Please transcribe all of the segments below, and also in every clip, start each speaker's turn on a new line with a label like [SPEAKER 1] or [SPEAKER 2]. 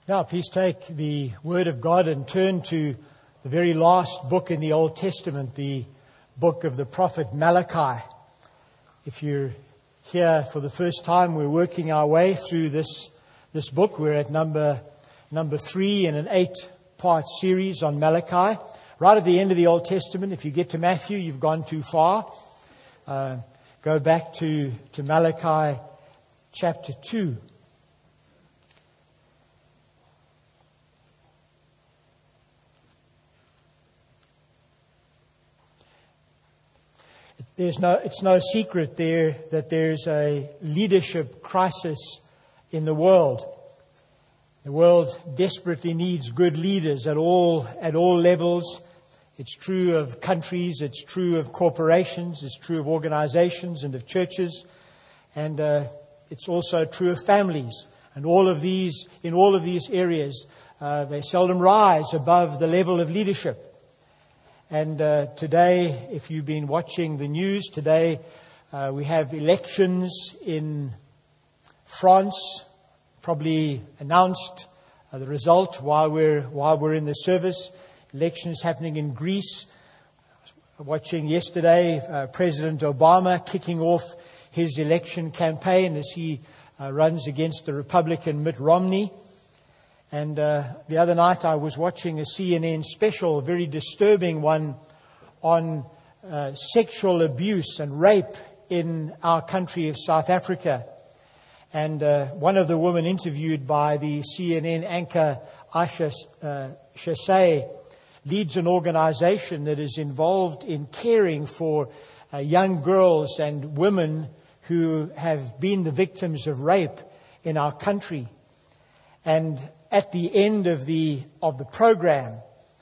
[SPEAKER 1] Now, please take the Word of God and turn to the very last book in the Old Testament, the book of the prophet Malachi. If you're here for the first time, we're working our way through this book. We're at number 3 in an 8-part series on Malachi. Right at the end of the Old Testament, if you get to Matthew, you've gone too far. Go back to Malachi chapter 2. It's no secret there that there's a leadership crisis in the world. The world desperately needs good leaders at all levels. It's true of countries, it's true of corporations, it's true of organizations and of churches, and it's also true of families. And in all of these areas, they seldom rise above the level of leadership. And today, if you've been watching the news, today we have elections in France. Probably announced the result while we're in the service. Elections happening in Greece. Watching yesterday, President Obama kicking off his election campaign as he runs against the Republican Mitt Romney. And the other night I was watching a CNN special, a very disturbing one, on sexual abuse and rape in our country of South Africa. And one of the women interviewed by the CNN anchor, Aisha Shasay, leads an organization that is involved in caring for young girls and women who have been the victims of rape in our country. And at the end of the program,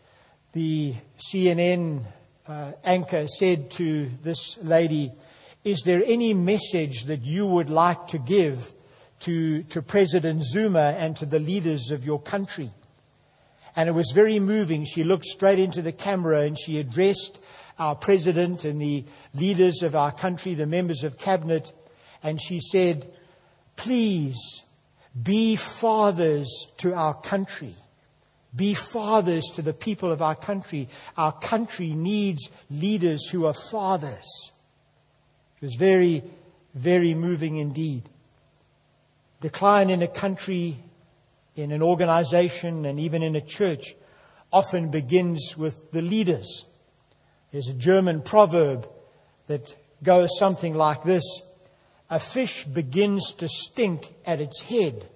[SPEAKER 1] the CNN anchor said to this lady, "Is there any message that you would like to give to President Zuma and to the leaders of your country?" And it was very moving. She looked straight into the camera and she addressed our president and the leaders of our country, the members of cabinet, and she said, "Please, be fathers to our country. Be fathers to the people of our country. Our country needs leaders who are fathers." It was very, very moving indeed. Decline in a country, in an organization, and even in a church often begins with the leaders. There's a German proverb that goes something like this: "A fish begins to stink at its head."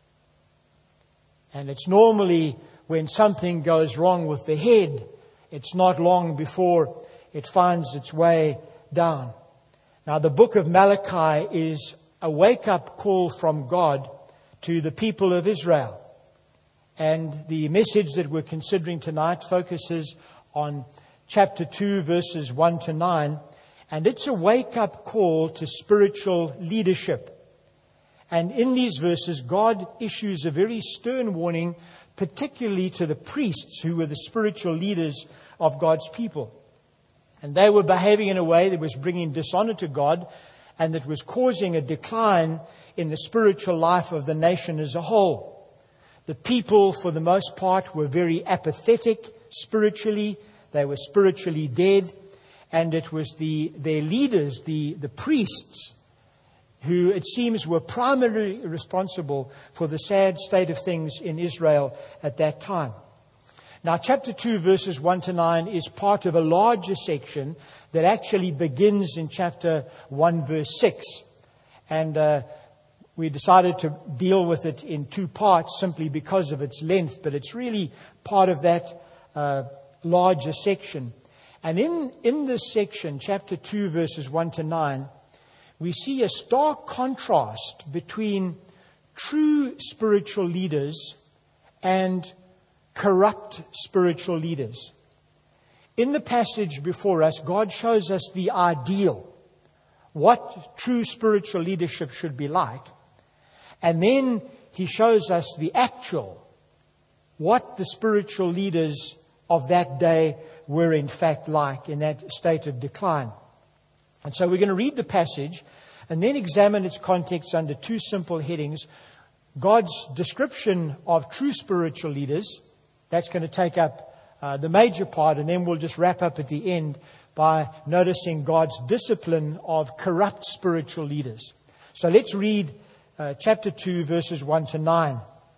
[SPEAKER 1] And it's normally when something goes wrong with the head, it's not long before it finds its way down. Now, the book of Malachi is a wake-up call from God to the people of Israel. And the message that we're considering tonight focuses on chapter 2, verses 1 to 9. And it's a wake-up call to spiritual leadership. And in these verses, God issues a very stern warning, particularly to the priests who were the spiritual leaders of God's people. And they were behaving in a way that was bringing dishonor to God and that was causing a decline in the spiritual life of the nation as a whole. The people, for the most part, were very apathetic spiritually. They were spiritually dead. And it was their leaders, the priests, who it seems were primarily responsible for the sad state of things in Israel at that time. Now, chapter 2, verses 1 to 9 is part of a larger section that actually begins in chapter 1, verse 6. And we decided to deal with it in 2 parts simply because of its length, but it's really part of that larger section. And in this section, chapter 2, verses 1 to 9, we see a stark contrast between true spiritual leaders and corrupt spiritual leaders. In the passage before us, God shows us the ideal, what true spiritual leadership should be like. And then He shows us the actual, what the spiritual leaders of that day were in fact like in that state of decline. And so we're going to read the passage and then examine its context under 2 simple headings. God's description of true spiritual leaders. That's going to take up the major part, and then we'll just wrap up at the end by noticing God's discipline of corrupt spiritual leaders. So let's read chapter 2, verses 1 to 9.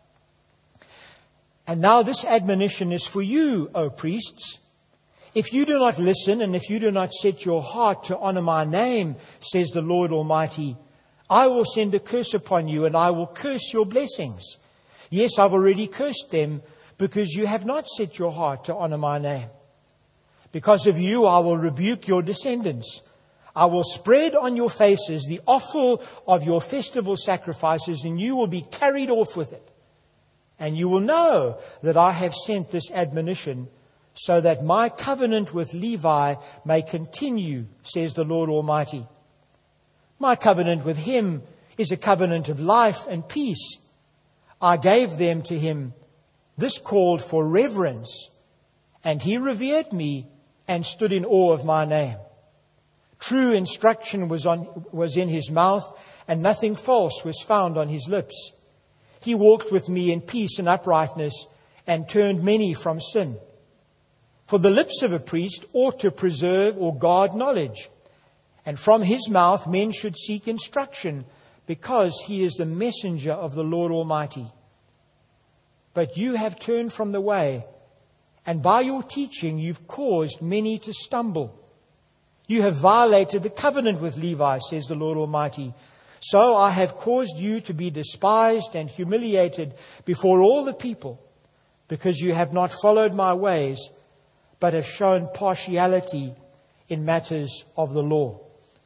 [SPEAKER 1] And now this admonition is for you, O priests. If you do not listen, and if you do not set your heart to honor my name, says the Lord Almighty, I will send a curse upon you, and I will curse your blessings. Yes, I've already cursed them, because you have not set your heart to honor my name. Because of you, I will rebuke your descendants. I will spread on your faces the offal of your festival sacrifices, and you will be carried off with it. And you will know that I have sent this admonition, so that my covenant with Levi may continue, says the Lord Almighty. My covenant with him is a covenant of life and peace. I gave them to him. This called for reverence, and he revered me and stood in awe of my name. True instruction was in his mouth, and nothing false was found on his lips. He walked with me in peace and uprightness, and turned many from sin. For the lips of a priest ought to preserve or guard knowledge, and from his mouth men should seek instruction, because he is the messenger of the Lord Almighty. But you have turned from the way, and by your teaching you've caused many to stumble. You have violated the covenant with Levi, says the Lord Almighty. So I have caused you to be despised and humiliated before all the people, because you have not followed my ways, but have shown partiality in matters of the law.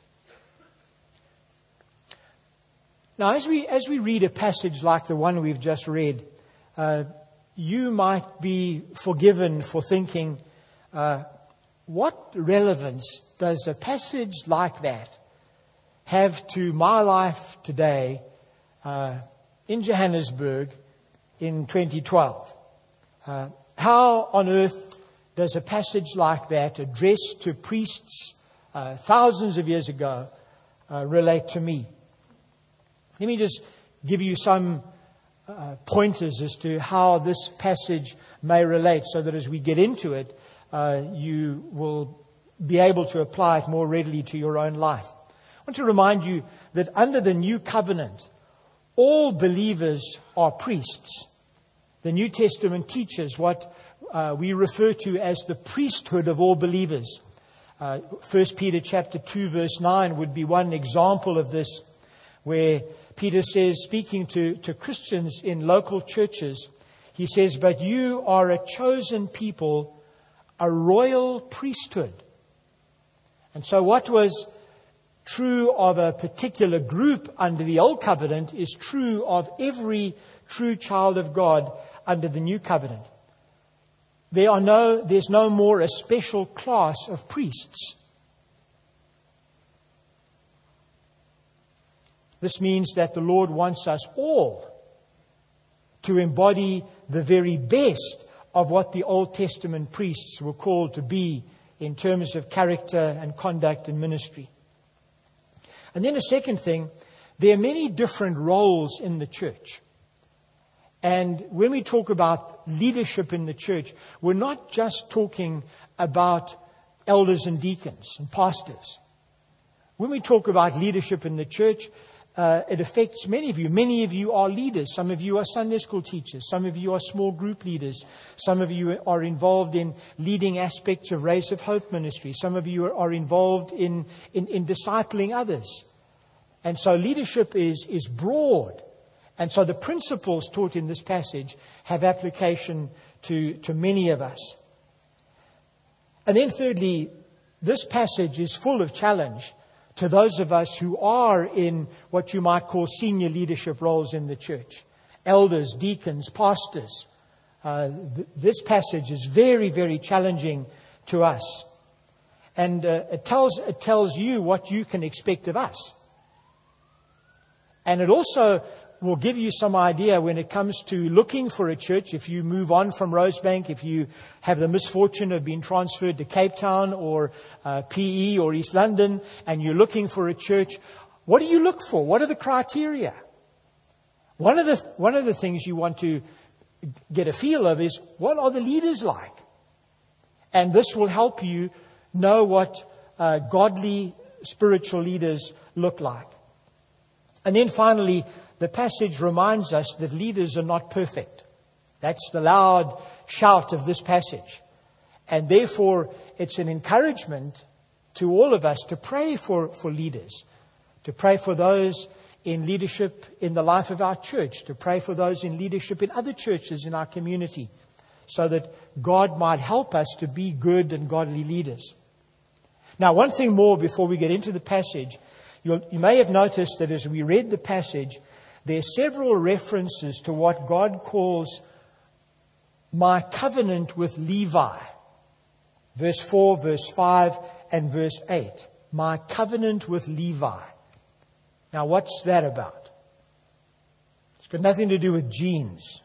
[SPEAKER 1] Now, as we read a passage like the one we've just read, you might be forgiven for thinking, what relevance does a passage like that have to my life today in Johannesburg in 2012? How on earth does a passage like that, addressed to priests thousands of years ago, relate to me? Let me just give you some pointers as to how this passage may relate, so that as we get into it, you will be able to apply it more readily to your own life. I want to remind you that under the new covenant, all believers are priests. The New Testament teaches what we refer to as the priesthood of all believers. 1 Peter chapter 2 verse 9 would be one example of this, where Peter says, speaking to Christians in local churches, he says, but you are a chosen people, a royal priesthood. And so what was true of a particular group under the old covenant is true of every true child of God under the new covenant. There's no more a special class of priests. This means that the Lord wants us all to embody the very best of what the Old Testament priests were called to be in terms of character and conduct and ministry. And then a second thing, there are many different roles in the church. And when we talk about leadership in the church, we're not just talking about elders and deacons and pastors. When we talk about leadership in the church, it affects many of you. Many of you are leaders. Some of you are Sunday school teachers. Some of you are small group leaders. Some of you are involved in leading aspects of Rays of Hope ministry. Some of you are involved in discipling others. And so leadership is broad. And so the principles taught in this passage have application to many of us. And then thirdly, this passage is full of challenge to those of us who are in what you might call senior leadership roles in the church. Elders, deacons, pastors. This passage is very, very challenging to us. And it tells you what you can expect of us. And it also will give you some idea when it comes to looking for a church. If you move on from Rosebank, if you have the misfortune of being transferred to Cape Town or PE or East London, and you're looking for a church, what do you look for? What are the criteria? One of the things you want to get a feel of is, what are the leaders like? And this will help you know what godly spiritual leaders look like. And then finally, the passage reminds us that leaders are not perfect. That's the loud shout of this passage. And therefore, it's an encouragement to all of us to pray for leaders, to pray for those in leadership in the life of our church, to pray for those in leadership in other churches in our community, so that God might help us to be good and godly leaders. Now, one thing more before we get into the passage. You may have noticed that as we read the passage, there are several references to what God calls my covenant with Levi. Verse 4, verse 5, and verse 8. My covenant with Levi. Now, what's that about? It's got nothing to do with genes.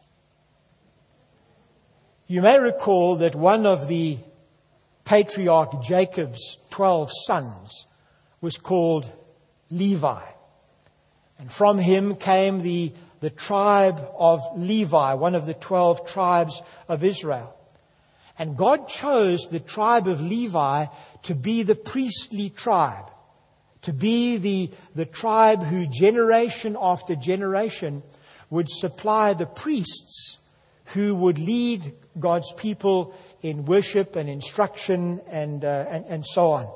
[SPEAKER 1] You may recall that one of the patriarch Jacob's 12 sons was called Levi. And from him came the tribe of Levi, one of the 12 tribes of Israel. And God chose the tribe of Levi to be the priestly tribe, to be the tribe who generation after generation would supply the priests who would lead God's people in worship and instruction and so on.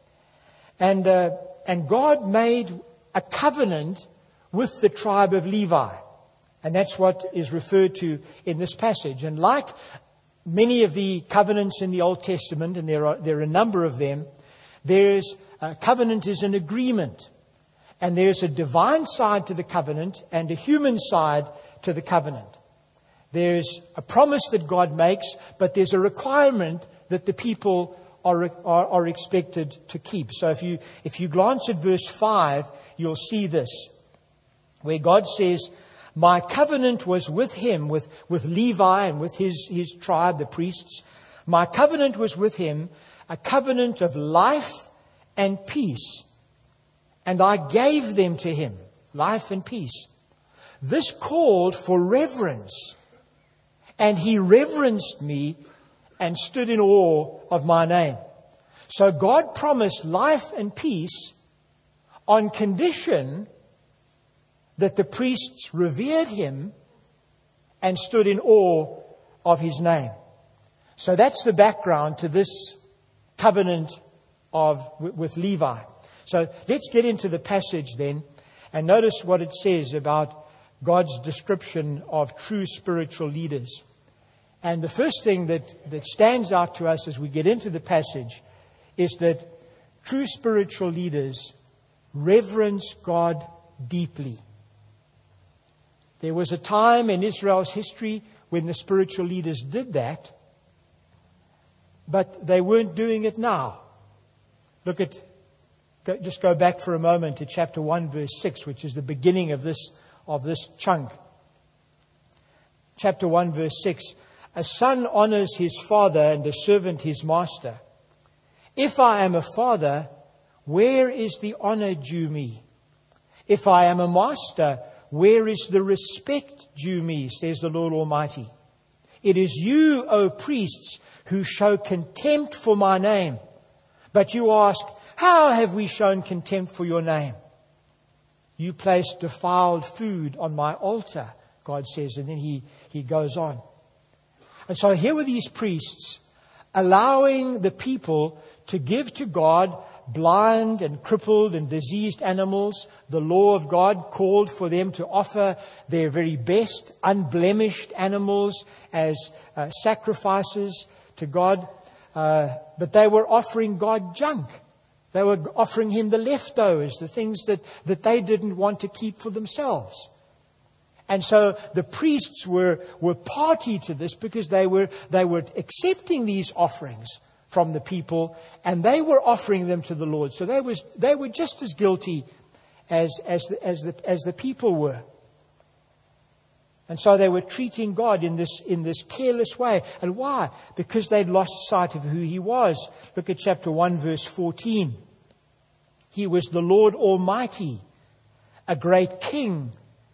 [SPEAKER 1] And God made a covenant with the tribe of Levi. And that's what is referred to in this passage. And like many of the covenants in the Old Testament, and there are a number of them, a covenant is an agreement. And there's a divine side to the covenant and a human side to the covenant. There's a promise that God makes, but there's a requirement that the people are expected to keep. So if you glance at verse 5, you'll see this, where God says, my covenant was with him, with Levi and with his tribe, the priests. My covenant was with him, a covenant of life and peace. And I gave them to him, life and peace. This called for reverence. And he reverenced me and stood in awe of my name. So God promised life and peace on condition that the priests revered him and stood in awe of his name. So that's the background to this covenant with Levi. So let's get into the passage then and notice what it says about God's description of true spiritual leaders. And the first thing that stands out to us as we get into the passage is that true spiritual leaders reverence God deeply. There was a time in Israel's history when the spiritual leaders did that, but they weren't doing it now. Just go back for a moment to chapter 1, verse 6, which is the beginning of this chunk. Chapter 1, verse 6. A son honors his father and a servant his master. If I am a father, where is the honor due me? If I am a master, where is the respect due me, says the Lord Almighty. It is you, O priests, who show contempt for my name. But you ask, how have we shown contempt for your name? You place defiled food on my altar, God says, and then he goes on. And so here were these priests allowing the people to give to God blind and crippled and diseased animals. The law of God called for them to offer their very best, unblemished animals as sacrifices to God. But they were offering God junk. They were offering him the leftovers, the things that they didn't want to keep for themselves. And so the priests were party to this because they were accepting these offerings from the people and they were offering them to the Lord. So they were just as guilty as the people were. And so they were treating God in this careless way. And why? Because they'd lost sight of who he was. Look at chapter 1, verse 14. He was the Lord Almighty, a great king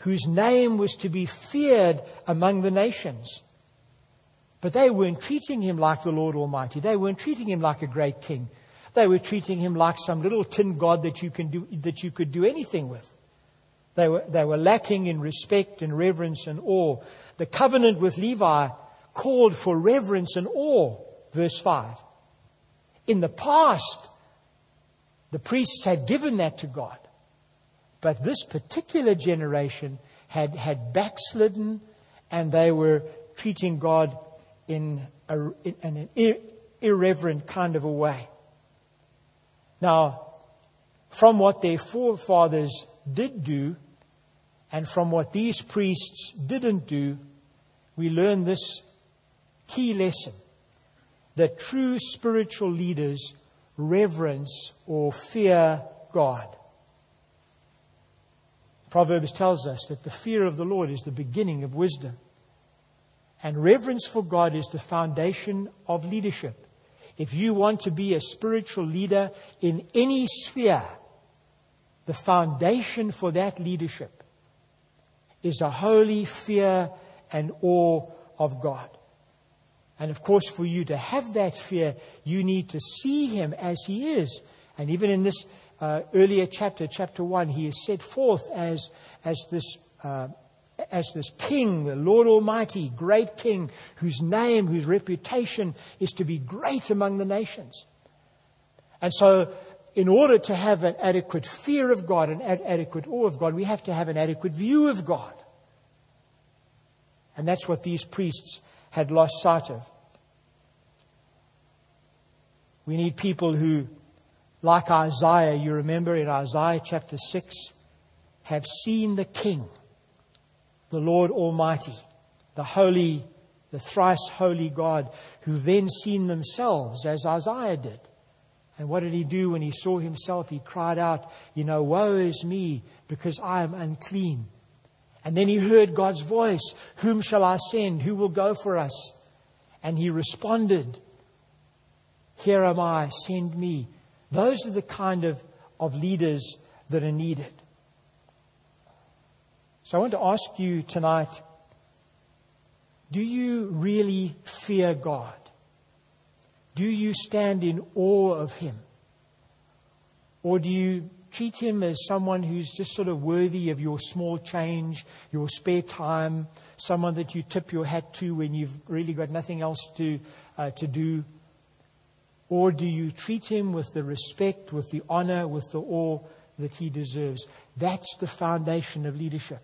[SPEAKER 1] whose name was to be feared among the nations. But they weren't treating him like the Lord Almighty. They weren't treating him like a great king. They were treating him like some little tin god that you could do anything with. They were lacking in respect and reverence and awe. The covenant with Levi called for reverence and awe, verse 5. In the past, the priests had given that to God. But this particular generation had backslidden, and they were treating God in an irreverent kind of a way. Now, from what their forefathers did do, and from what these priests didn't do, we learn this key lesson: that true spiritual leaders reverence or fear God. Proverbs tells us that the fear of the Lord is the beginning of wisdom. And reverence for God is the foundation of leadership. If you want to be a spiritual leader in any sphere, the foundation for that leadership is a holy fear and awe of God. And of course, for you to have that fear, you need to see Him as He is. And even in this earlier chapter 1, He is set forth as this King, the Lord Almighty, great King, whose name, whose reputation is to be great among the nations. And so, in order to have an adequate fear of God and adequate awe of God, we have to have an adequate view of God. And that's what these priests had lost sight of. We need people who, like Isaiah, you remember in Isaiah chapter 6, have seen the King, the Lord Almighty, the holy, the thrice holy God, who then seen themselves as Isaiah did. And what did he do when he saw himself? He cried out, woe is me, because I am unclean. And then he heard God's voice, whom shall I send? Who will go for us? And he responded, here am I, send me. Those are the kind of leaders that are needed. So I want to ask you tonight, do you really fear God? Do you stand in awe of Him? Or do you treat Him as someone who's just sort of worthy of your small change, your spare time, someone that you tip your hat to when you've really got nothing else to do? Or do you treat Him with the respect, with the honor, with the awe that He deserves? That's the foundation of leadership.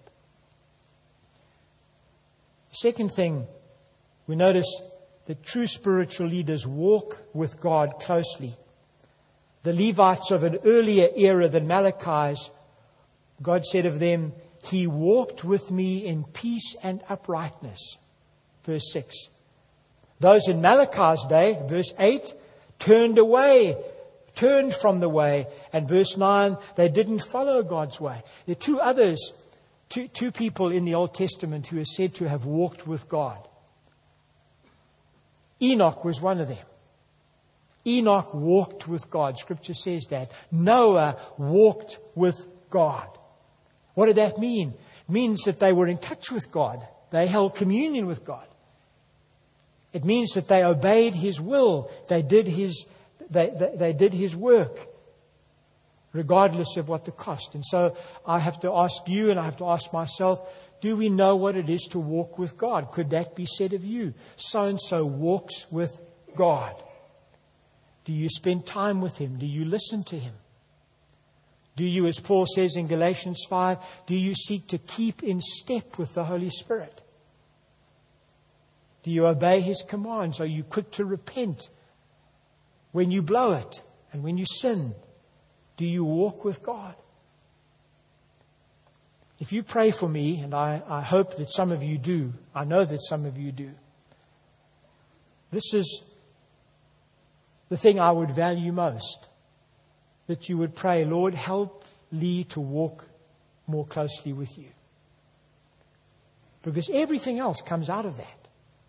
[SPEAKER 1] Second thing, we notice that true spiritual leaders walk with God closely. The Levites of an earlier era than Malachi's, God said of them, He walked with me in peace and uprightness. Verse 6. Those in Malachi's day, verse 8, turned from the way. And verse 9, they didn't follow God's way. There are two people in the Old Testament who are said to have walked with God. Enoch was one of them. Enoch walked with God. Scripture says that. Noah walked with God. What did that mean? It means that they were in touch with God. They held communion with God. It means that they obeyed His will. They did His work, regardless of what the cost. And so I have to ask you, and I have to ask myself, do we know what it is to walk with God? Could that be said of you? So-and-so walks with God. Do you spend time with Him? Do you listen to Him? Do you, as Paul says in Galatians 5, do you seek to keep in step with the Holy Spirit? Do you obey His commands? Are you quick to repent when you blow it and when you sin? Do you walk with God? If you pray for me, and I hope that some of you do, I know that some of you do, this is the thing I would value most. That you would pray, Lord, help Lee to walk more closely with you. Because everything else comes out of that.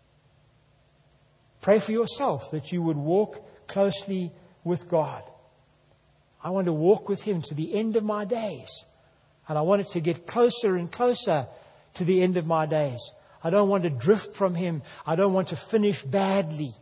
[SPEAKER 1] Pray for yourself that you would walk closely with God. I want to walk with Him to the end of my days. And I want it to get closer and closer to the end of my days. I don't want to drift from Him. I don't want to finish badly.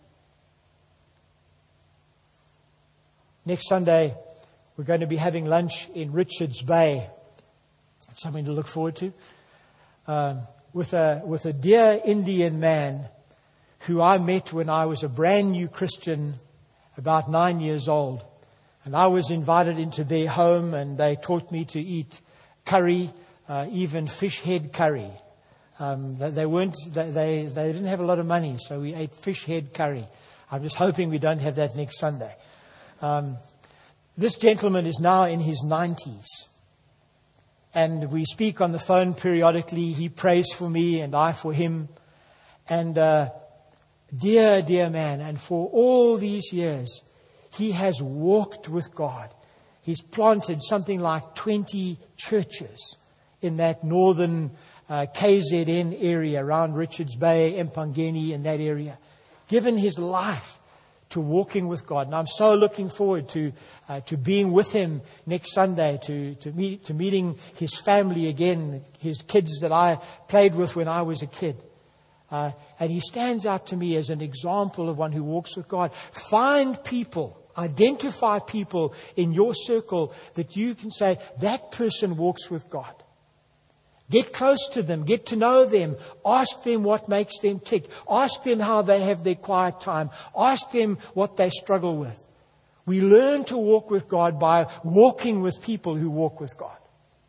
[SPEAKER 1] Next Sunday, we're going to be having lunch in Richards Bay. It's something to look forward to. With a dear Indian man who I met when I was a brand new Christian, about 9 years old. And I was invited into their home, and they taught me to eat curry, even fish head curry. They didn't have a lot of money, so we ate fish head curry. I'm just hoping we don't have that next Sunday. This gentleman is now in his 90s. And we speak on the phone periodically. He prays for me and I for him. And dear man, and for all these years, he has walked with God. He's planted something like 20 churches in that northern KZN area around Richards Bay, Empangeni, in that area. Given his life to walking with God. And I'm so looking forward to being with him next Sunday, to meeting his family again, his kids that I played with when I was a kid. And he stands out to me as an example of one who walks with God. Find people, identify people in your circle that you can say, that person walks with God. Get close to them. Get to know them. Ask them what makes them tick. Ask them how they have their quiet time. Ask them what they struggle with. We learn to walk with God by walking with people who walk with God.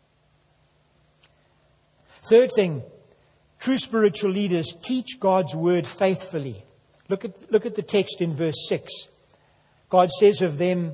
[SPEAKER 1] Third thing, true spiritual leaders teach God's word faithfully. Look at the text in verse 6. God says of them,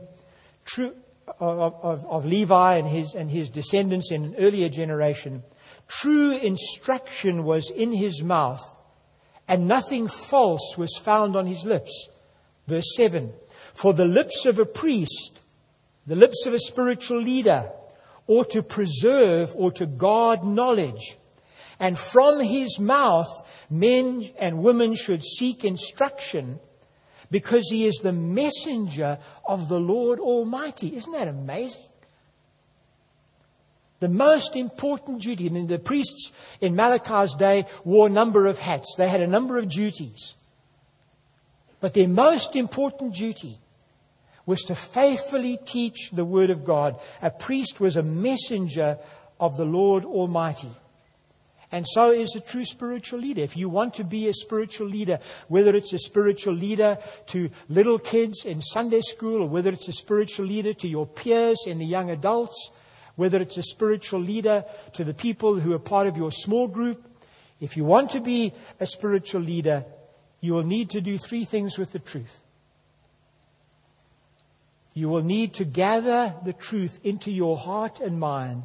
[SPEAKER 1] of Levi and his descendants in an earlier generation, true instruction was in his mouth, and nothing false was found on his lips. Verse 7. For the lips of a priest, the lips of a spiritual leader, ought to preserve or to guard knowledge. And from his mouth, men and women should seek instruction, because he is the messenger of the Lord Almighty. Isn't that amazing? The most important duty, and the priests in Malachi's day wore a number of hats. They had a number of duties. But their most important duty was to faithfully teach the Word of God. A priest was a messenger of the Lord Almighty. And so is a true spiritual leader. If you want to be a spiritual leader, whether it's a spiritual leader to little kids in Sunday school, or whether it's a spiritual leader to your peers in the young adults, whether it's a spiritual leader to the people who are part of your small group, if you want to be a spiritual leader, you will need to do three things with the truth. You will need to gather the truth into your heart and mind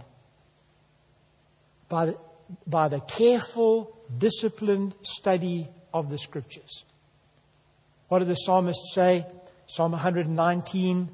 [SPEAKER 1] by the careful, disciplined study of the Scriptures. What did the psalmist say? Psalm 119.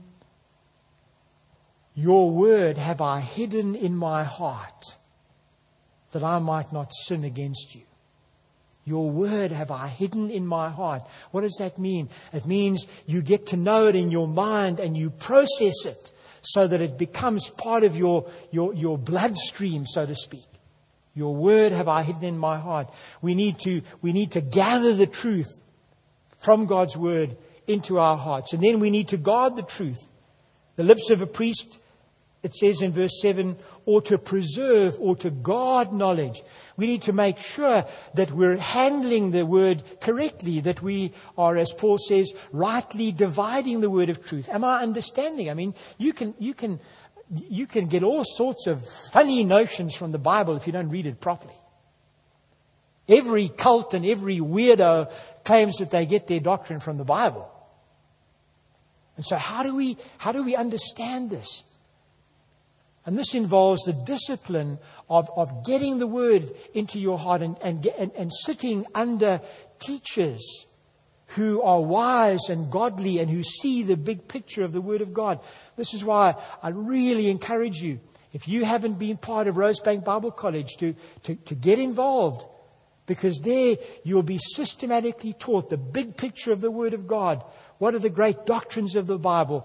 [SPEAKER 1] Your word have I hidden in my heart, that I might not sin against you. Your word have I hidden in my heart. What does that mean? It means you get to know it in your mind and you process it so that it becomes part of your bloodstream, so to speak. Your word have I hidden in my heart. We need to gather the truth from God's word into our hearts. And then we need to guard the truth. The lips of a priest, it says in verse 7, or to preserve or to guard knowledge. We need to make sure that we're handling the word correctly, that we are, as Paul says, rightly dividing the word of truth. Am I understanding? I mean, you can get all sorts of funny notions from the Bible if you don't read it properly. Every cult and every weirdo claims that they get their doctrine from the Bible. And so how do we understand this? And this involves the discipline of getting the word into your heart and sitting under teachers who are wise and godly and who see the big picture of the Word of God. This is why I really encourage you, if you haven't been part of Rosebank Bible College, to get involved. Because there you'll be systematically taught the big picture of the Word of God. What are the great doctrines of the Bible?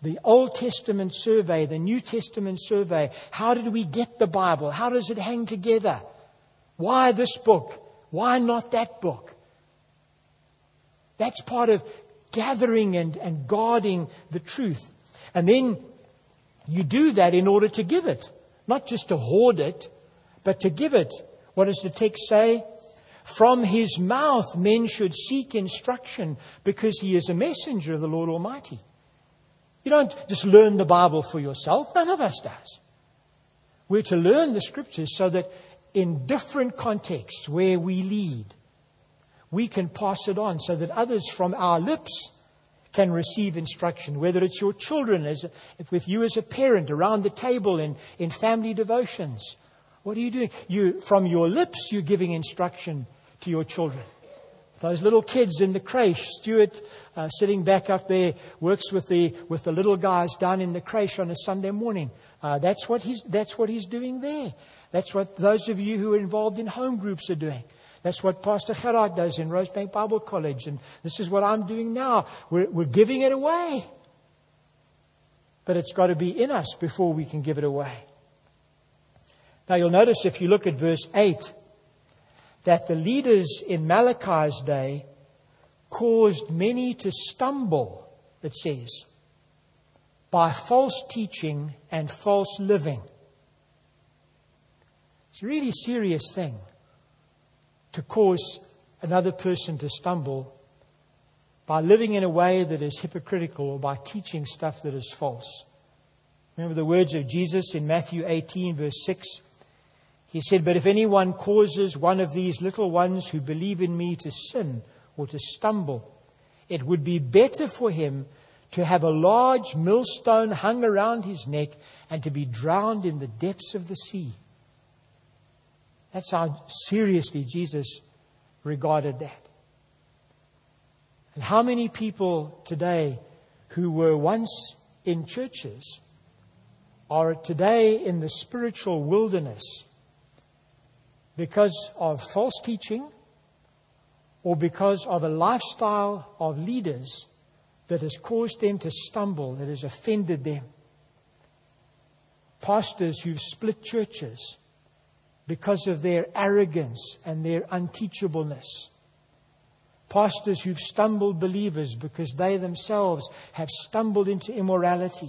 [SPEAKER 1] the Old Testament survey, the New Testament survey. How did we get the Bible? How does it hang together? Why this book? Why not that book? That's part of gathering and guarding the truth. And then you do that in order to give it. Not just to hoard it, but to give it. What does the text say? From his mouth men should seek instruction, because he is a messenger of the Lord Almighty. You don't just learn the Bible for yourself. None of us does. We're to learn the Scriptures so that in different contexts where we lead, we can pass it on so that others from our lips can receive instruction. Whether it's your children, with you as a parent, around the table in family devotions. What are you doing? From your lips, you're giving instruction to your children. Those little kids in the creche, Stuart, sitting back up there, works with the little guys down in the creche on a Sunday morning. That's what he's doing there. That's what those of you who are involved in home groups are doing. That's what Pastor Gerard does in Rosebank Bible College, and this is what I'm doing now. We're giving it away, but it's got to be in us before we can give it away. Now you'll notice if you look at verse 8 that the leaders in Malachi's day caused many to stumble, it says, by false teaching and false living. It's a really serious thing to cause another person to stumble by living in a way that is hypocritical or by teaching stuff that is false. Remember the words of Jesus in Matthew 18, verse 6. He said, "But if anyone causes one of these little ones who believe in me to sin or to stumble, it would be better for him to have a large millstone hung around his neck and to be drowned in the depths of the sea." That's how seriously Jesus regarded that. And how many people today who were once in churches are today in the spiritual wilderness because of false teaching or because of a lifestyle of leaders that has caused them to stumble, that has offended them. Pastors who've split churches because of their arrogance and their unteachableness. Pastors who've stumbled believers because they themselves have stumbled into immorality.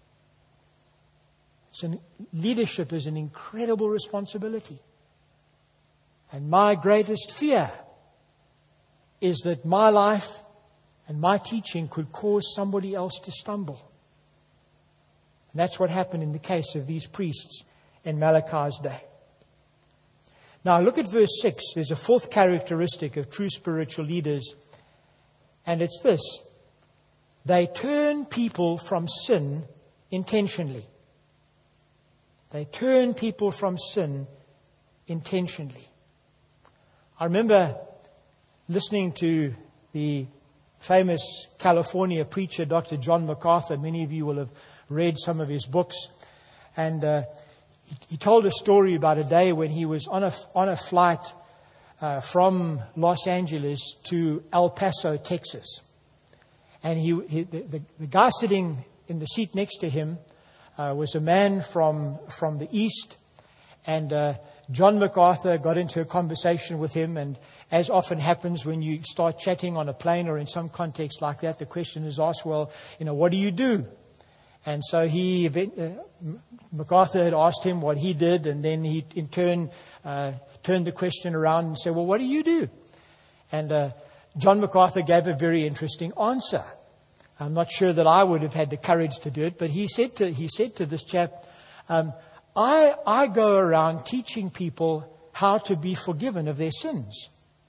[SPEAKER 1] So leadership is an incredible responsibility. And my greatest fear is that my life and my teaching could cause somebody else to stumble. And that's what happened in the case of these priests in Malachi's day. Now look at verse 6. There's a fourth characteristic of true spiritual leaders. And it's this. They turn people from sin intentionally. They turn people from sin intentionally. I remember listening to the famous California preacher, Dr. John MacArthur. Many of you will have read some of his books. And he told a story about a day when he was on a flight from Los Angeles to El Paso, Texas. And the guy sitting in the seat next to him was a man from the East. And John MacArthur got into a conversation with him. And as often happens when you start chatting on a plane or in some context like that, the question is asked, well, what do you do? And so MacArthur had asked him what he did, and then he in turn turned the question around and said, well, what do you do? And John MacArthur gave a very interesting answer. I'm not sure that I would have had the courage to do it, but he said to this chap, I go around teaching people how to be forgiven of their sins.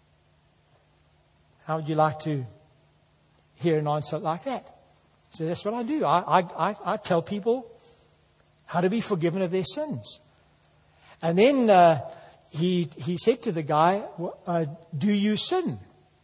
[SPEAKER 1] How would you like to hear an answer like that? So that's what I do. I tell people how to be forgiven of their sins. And then he said to the guy, do you sin?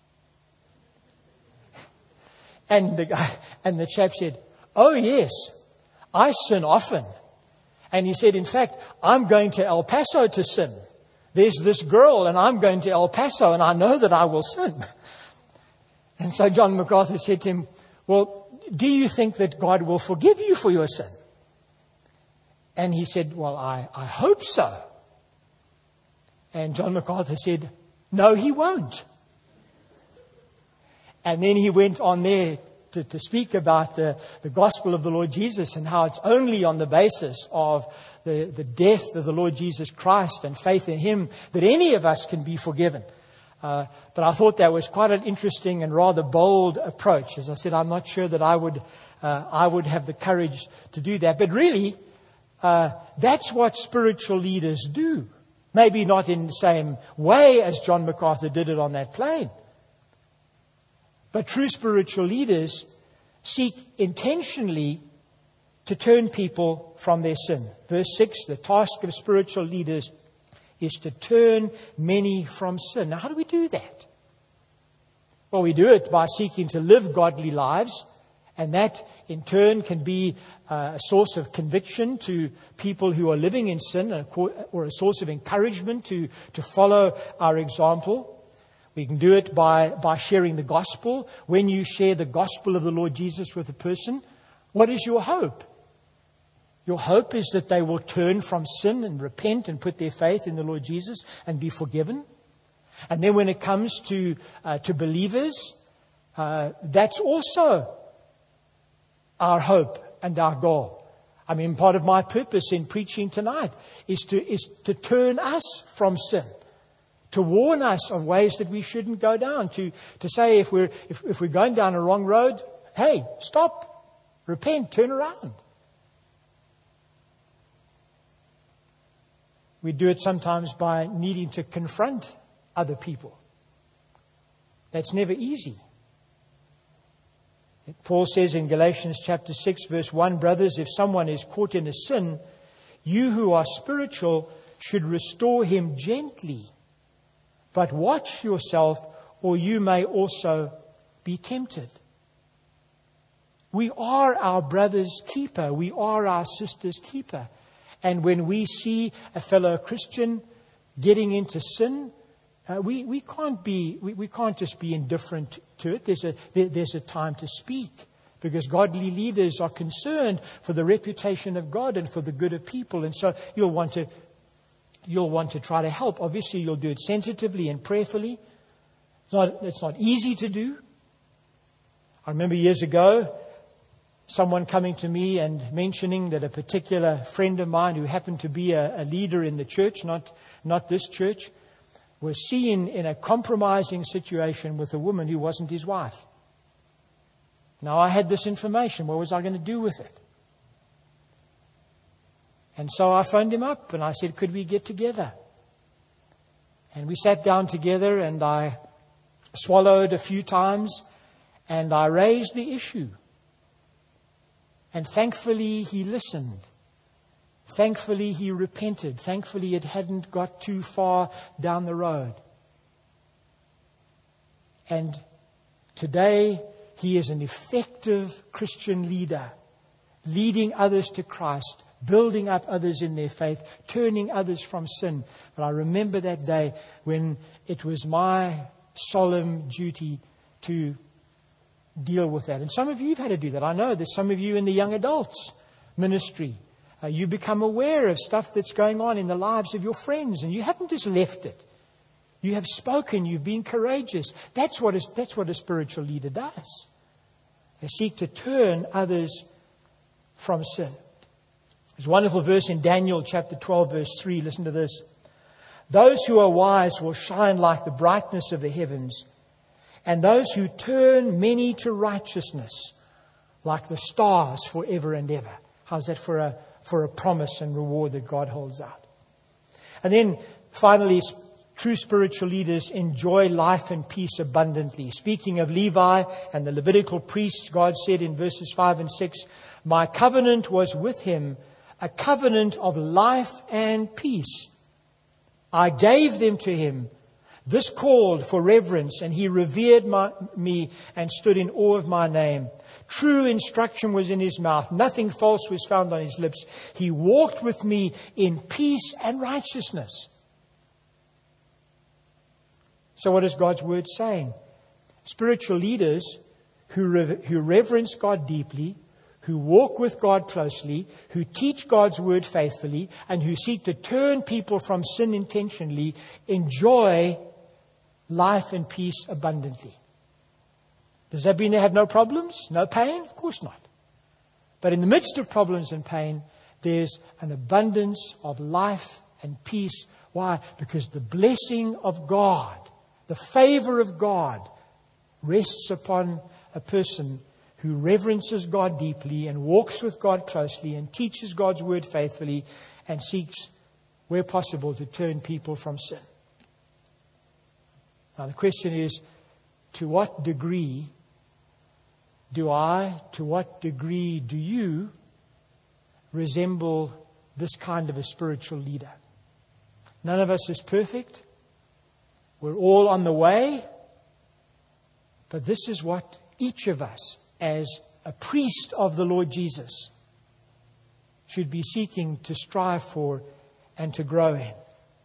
[SPEAKER 1] And the chap said, oh yes, I sin often. And he said, in fact, I'm going to El Paso to sin. There's this girl and I'm going to El Paso and I know that I will sin. And so John MacArthur said to him, well, do you think that God will forgive you for your sin? And he said, well, I hope so. And John MacArthur said, no, he won't. And then he went on there to speak about the gospel of the Lord Jesus and how it's only on the basis of the death of the Lord Jesus Christ and faith in him that any of us can be forgiven. But I thought that was quite an interesting and rather bold approach. As I said, I'm not sure that I would have the courage to do that. But really, that's what spiritual leaders do. Maybe not in the same way as John MacArthur did it on that plane. But true spiritual leaders seek intentionally to turn people from their sin. Verse 6, the task of spiritual leaders is to turn many from sin. Now, how do we do that? Well, we do it by seeking to live godly lives, and that in turn can be a source of conviction to people who are living in sin, or a source of encouragement to follow our example. We can do it by sharing the gospel. When you share the gospel of the Lord Jesus with a person, what is your hope? Your hope is that they will turn from sin and repent and put their faith in the Lord Jesus and be forgiven. And then when it comes to believers, that's also our hope and our goal. I mean, part of my purpose in preaching tonight is to turn us from sin, to warn us of ways that we shouldn't go down, to say if we're going down a wrong road, hey, stop, repent, turn around. We do it sometimes by needing to confront other people. That's never easy. Paul says in Galatians chapter 6, verse 1, brothers, if someone is caught in a sin, you who are spiritual should restore him gently. But watch yourself, or you may also be tempted. We are our brother's keeper. We are our sister's keeper. And when we see a fellow Christian getting into sin, we can't just be indifferent to it. There's a time to speak, because godly leaders are concerned for the reputation of God and for the good of people. And so you'll want to try to help. Obviously, you'll do it sensitively and prayerfully. It's not easy to do. I remember years ago, someone coming to me and mentioning that a particular friend of mine who happened to be a leader in the church, not this church, was seen in a compromising situation with a woman who wasn't his wife. Now, I had this information. What was I going to do with it? And so I phoned him up and I said, could we get together? And we sat down together and I swallowed a few times and I raised the issue. And thankfully he listened. Thankfully he repented. Thankfully it hadn't got too far down the road. And today he is an effective Christian leader, leading others to Christ, building up others in their faith, turning others from sin. But I remember that day when it was my solemn duty to deal with that. And some of you have had to do that. I know there's some of you in the young adults ministry. You become aware of stuff that's going on in the lives of your friends, and you haven't just left it. You have spoken. You've been courageous. That's what a spiritual leader does. They seek to turn others from sin. There's a wonderful verse in Daniel chapter 12, verse 3. Listen to this. Those who are wise will shine like the brightness of the heavens, and those who turn many to righteousness like the stars forever and ever. How's that for a promise and reward that God holds out? And then finally, true spiritual leaders enjoy life and peace abundantly. Speaking of Levi and the Levitical priests, God said in verses 5 and 6, my covenant was with him, a covenant of life and peace. I gave them to him. This called for reverence, and he revered me and stood in awe of my name. True instruction was in his mouth. Nothing false was found on his lips. He walked with me in peace and righteousness. So what is God's word saying? Spiritual leaders who reverence God deeply, who walk with God closely, who teach God's word faithfully, and who seek to turn people from sin intentionally, enjoy life and peace abundantly. Does that mean they have no problems, no pain? Of course not. But in the midst of problems and pain, there's an abundance of life and peace. Why? Because the blessing of God, the favor of God, rests upon a person who reverences God deeply and walks with God closely and teaches God's word faithfully and seeks, where possible, to turn people from sin. Now the question is, to what degree do you resemble this kind of a spiritual leader? None of us is perfect. We're all on the way. But this is what each of us, as a priest of the Lord Jesus, should be seeking to strive for and to grow in.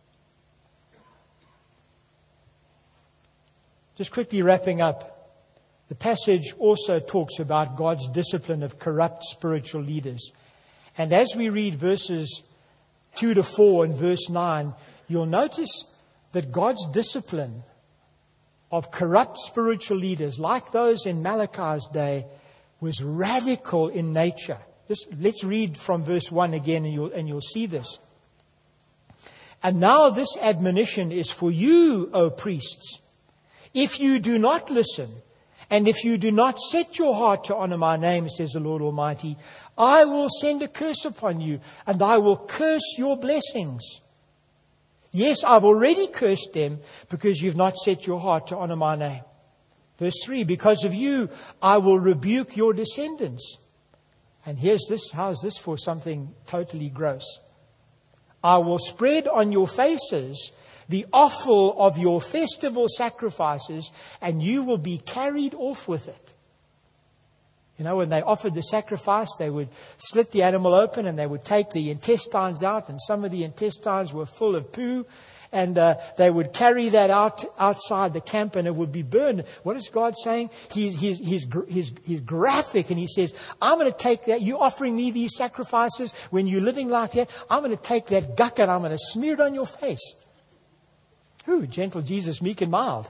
[SPEAKER 1] Just quickly wrapping up, the passage also talks about God's discipline of corrupt spiritual leaders. And as we read verses 2 to 4 and verse 9, you'll notice that God's discipline of corrupt spiritual leaders, like those in Malachi's day, was radical in nature. Let's read from verse 1 again, and you'll see this. And now this admonition is for you, O priests. If you do not listen, and if you do not set your heart to honor my name, says the Lord Almighty, I will send a curse upon you, and I will curse your blessings. Yes, I've already cursed them because you've not set your heart to honor my name. Verse 3, because of you, I will rebuke your descendants. And here's this, how's this for something totally gross? I will spread on your faces the offal of your festival sacrifices, and you will be carried off with it. You know, when they offered the sacrifice, they would slit the animal open and they would take the intestines out, and some of the intestines were full of poo, and they would carry that outside the camp and it would be burned. What is God saying? He's graphic, and he says, I'm going to take that. You're offering me these sacrifices when you're living like that. I'm going to take that guck and I'm going to smear it on your face. Ooh, gentle Jesus, meek and mild.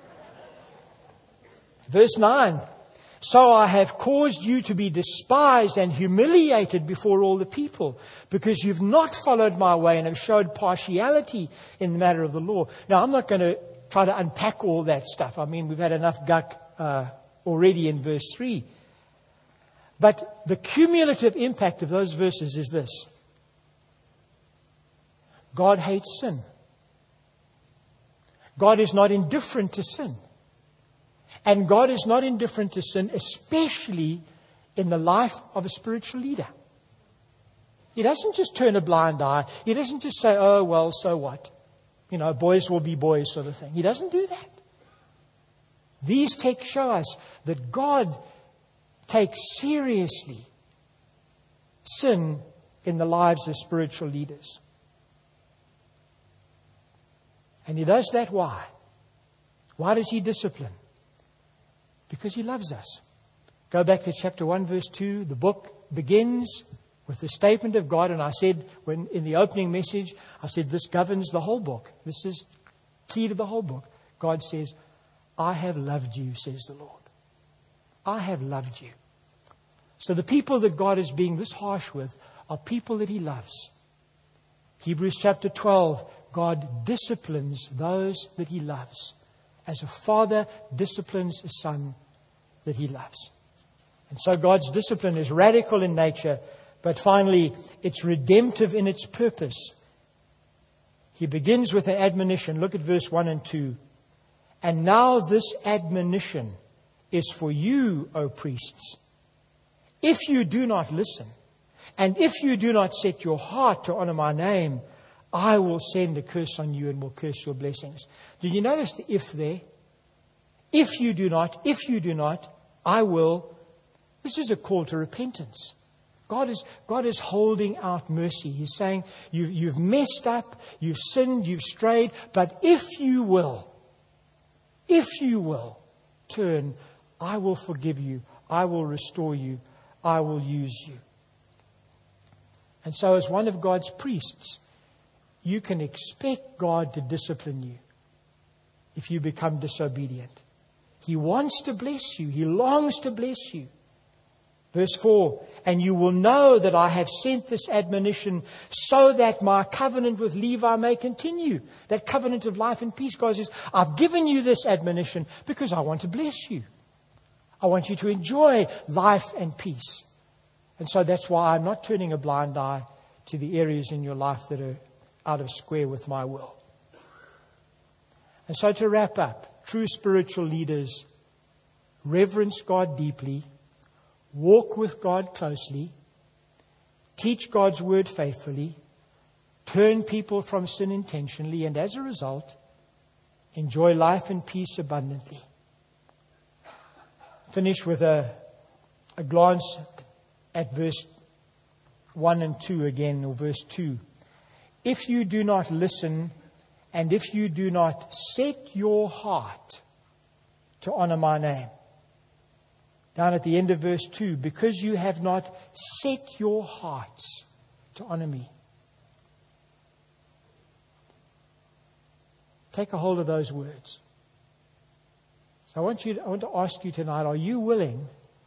[SPEAKER 1] Verse 9. So I have caused you to be despised and humiliated before all the people, because you've not followed my way and have showed partiality in the matter of the law. Now, I'm not going to try to unpack all that stuff. I mean, we've had enough guck already in verse 3. But the cumulative impact of those verses is this. God hates sin. God is not indifferent to sin. And God is not indifferent to sin, especially in the life of a spiritual leader. He doesn't just turn a blind eye. He doesn't just say, oh, well, so what? You know, boys will be boys sort of thing. He doesn't do that. These texts show us that God takes seriously sin in the lives of spiritual leaders. And He does that why? Why does He discipline? Because He loves us. Go back to chapter 1, verse 2. The book begins with the statement of God. And I said, when in the opening message, I said, this governs the whole book. This is key to the whole book. God says, I have loved you, says the Lord. I have loved you. So the people that God is being this harsh with are people that He loves. Hebrews chapter 12, God disciplines those that He loves, as a father disciplines a son that he loves. And so God's discipline is radical in nature, but finally it's redemptive in its purpose. He begins with an admonition. Look at verse 1 and 2. And now this admonition is for you, O priests. If you do not listen, and if you do not set your heart to honor my name, I will send a curse on you and will curse your blessings. Did you notice the if there? If you do not, I will. This is a call to repentance. God is holding out mercy. He's saying, you've messed up, you've sinned, you've strayed, but if you will turn, I will forgive you. I will restore you. I will use you. And so as one of God's priests, you can expect God to discipline you if you become disobedient. He wants to bless you. He longs to bless you. Verse 4, and you will know that I have sent this admonition so that my covenant with Levi may continue. That covenant of life and peace. God says, I've given you this admonition because I want to bless you. I want you to enjoy life and peace. And so that's why I'm not turning a blind eye to the areas in your life that are out of square with my will. And so to wrap up, true spiritual leaders reverence God deeply, walk with God closely, teach God's word faithfully, turn people from sin intentionally, and as a result, enjoy life and peace abundantly. Finish with a glance at verse 1 and 2 again, or verse 2. If you do not listen, and if you do not set your heart to honor my name. Down at the end of verse 2, because you have not set your hearts to honor me. Take a hold of those words. So I want to ask you tonight, are you willing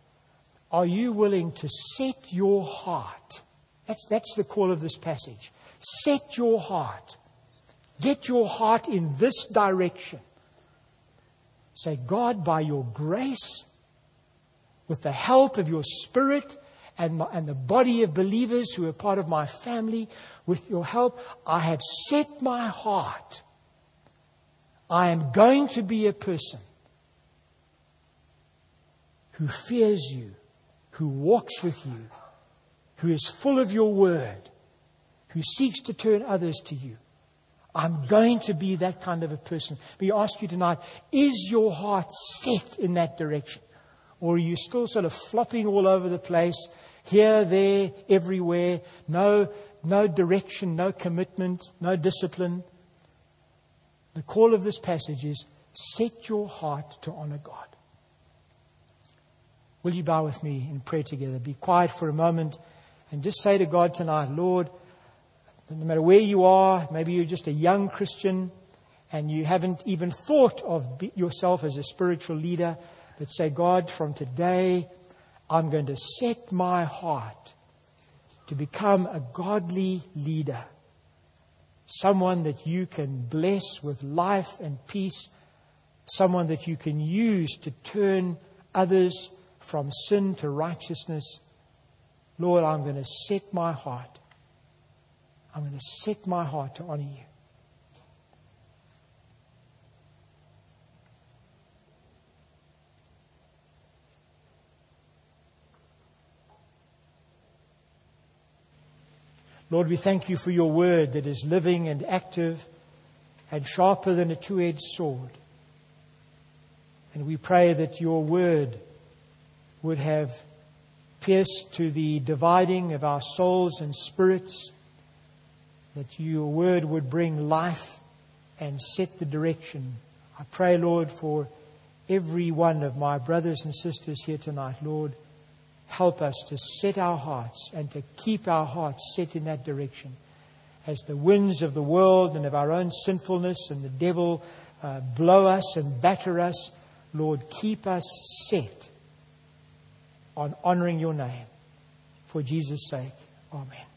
[SPEAKER 1] to set your heart? That's the call of this passage. Set your heart. Get your heart in this direction. Say, God, by your grace, with the help of your Spirit and the body of believers who are part of my family, with your help, I have set my heart. I am going to be a person who fears you, who walks with you, who is full of your word, who seeks to turn others to you. I'm going to be that kind of a person. But I ask you tonight, is your heart set in that direction? Or are you still sort of flopping all over the place, here, there, everywhere, no direction, no commitment, no discipline? The call of this passage is, set your heart to honor God. Will you bow with me in prayer together? Be quiet for a moment and just say to God tonight, Lord, no matter where you are, maybe you're just a young Christian and you haven't even thought of yourself as a spiritual leader, but say, God, from today, I'm going to set my heart to become a godly leader. Someone that you can bless with life and peace. Someone that you can use to turn others from sin to righteousness. Lord, I'm going to set my heart. I'm going to set my heart to honor you. Lord, we thank you for your word that is living and active and sharper than a two-edged sword. And we pray that your word would have pierced to the dividing of our souls and spirits, that your word would bring life and set the direction. I pray, Lord, for every one of my brothers and sisters here tonight. Lord, help us to set our hearts and to keep our hearts set in that direction. As the winds of the world and of our own sinfulness and the devil blow us and batter us, Lord, keep us set on honoring your name. For Jesus' sake, amen.